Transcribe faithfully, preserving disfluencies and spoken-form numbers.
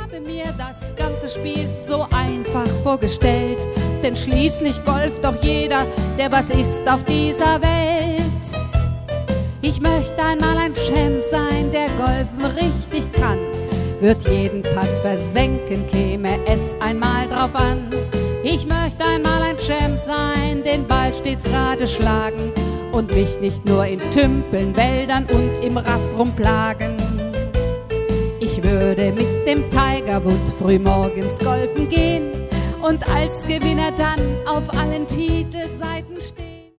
habe mir das ganze Spiel so einfach vorgestellt, denn schließlich golft doch jeder, der was ist auf dieser Welt. Ich möchte einmal ein Champ sein, der Golfen richtig kann, wird jeden Putt versenken, käme es einmal drauf an. Ich möchte einmal ein Champ sein, den Ball stets gerade schlagen und mich nicht nur in Tümpeln, Wäldern und im Raff rumplagen. Ich würde mit dem Tiger Woods frühmorgens golfen gehen und als Gewinner dann auf allen Titelseiten stehen.